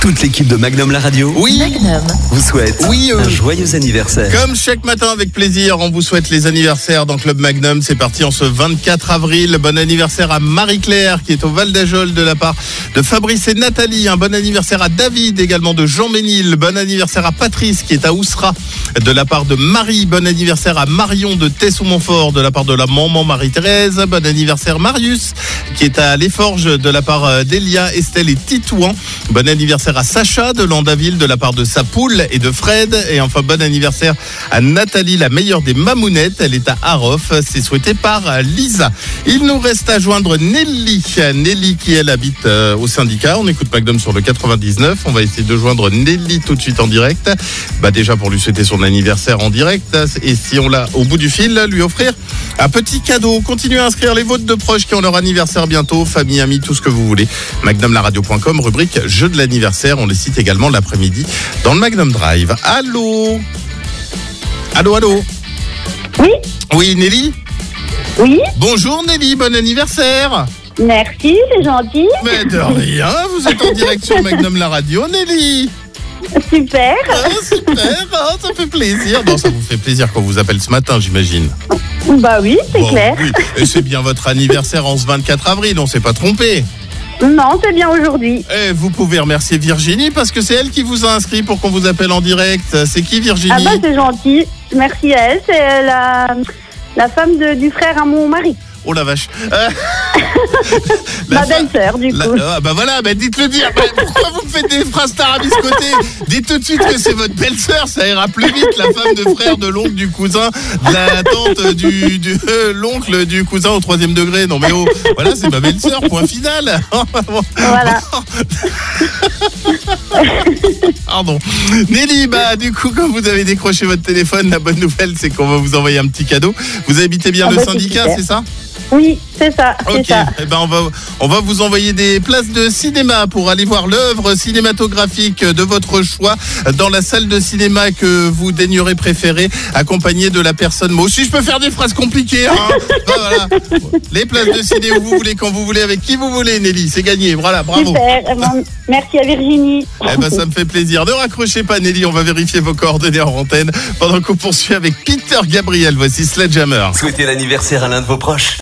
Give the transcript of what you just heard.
Toute l'équipe de Magnum la radio Magnum vous souhaite un joyeux anniversaire. Comme chaque matin avec plaisir, on vous souhaite les anniversaires dans Club Magnum. C'est parti en ce 24 avril. Bon anniversaire à Marie-Claire qui est au Val d'Ajol de la part de Fabrice et Nathalie. Un bon anniversaire à David également de Jean Ménil. Bon anniversaire à Patrice qui est à Oussera de la part de Marie. Bon anniversaire à Marion de Tessou-Montfort de la part de la maman Marie-Thérèse. Bon anniversaire Marius qui est à Les Forges de la part d'Elia, Estelle et Titouan. Bon anniversaire à Sacha de Landaville de la part de sa poule et de Fred. Et enfin bon anniversaire à Nathalie, la meilleure des mamounettes. Elle est à Arof, c'est souhaité par Lisa. Il nous reste à joindre Nelly. Nelly qui elle habite au syndicat. On écoute Magnum sur le 99. On va essayer de joindre Nelly tout de suite en direct. Déjà pour lui souhaiter son anniversaire en direct. Et si on l'a au bout du fil, lui offrir un petit cadeau. Continuez à inscrire les vôtres de proches qui ont leur anniversaire bientôt. Famille, amis, tout ce que vous voulez. MagnumLaradio.com, rubrique jeu de l'anniversaire. On les cite également l'après-midi dans le Magnum Drive. Allô? Allô? Oui, Oui, Nelly? oui, Bonjour Nelly, bon anniversaire. merci, c'est gentil. Mais de rien, vous êtes en direct sur Magnum la radio, Nelly. Super. Ah, super, ça fait plaisir. Non, ça vous fait plaisir qu'on vous appelle ce matin, j'imagine. Bah oui, c'est Bon, clair. oui. Et c'est bien votre anniversaire en ce 24 avril, on s'est pas trompé. Non, c'est bien aujourd'hui. Et vous pouvez remercier Virginie parce que c'est elle qui vous a inscrit pour qu'on vous appelle en direct. C'est qui Virginie? Ah bah c'est gentil. Merci à elle, c'est la femme du frère à mon mari. Oh la vache. Ma belle-sœur, du coup. Voilà, dites-le dire. Pourquoi vous me faites des phrases tarabiscotées? Dites tout de suite que c'est votre belle-sœur, ça ira plus vite. La femme de frère, de l'oncle, du cousin, de la tante, l'oncle, du cousin au 3e degré. Non mais oh, voilà, c'est ma belle-sœur, point final. Voilà. Pardon. Nelly, du coup, comme vous avez décroché votre téléphone, la bonne nouvelle, c'est qu'on va vous envoyer un petit cadeau. Vous habitez bien le c'est syndicat, super. c'est ça? Oui, c'est ça, c'est Ok, ça. on va vous envoyer des places de cinéma pour aller voir l'œuvre cinématographique de votre choix dans la salle de cinéma que vous daignerez préférer, accompagné de la personne. Moi aussi, je peux faire des phrases compliquées. Hein. Voilà. Les places de ciné où vous voulez, quand vous voulez, avec qui vous voulez, Nelly. C'est gagné. Voilà, bravo. Super. Merci à Virginie. Ça me fait plaisir. Ne raccrochez pas, Nelly. On va vérifier vos coordonnées en antenne pendant qu'on poursuit avec Peter Gabriel. Voici Sledgehammer. Souhaitez l'anniversaire à l'un de vos proches.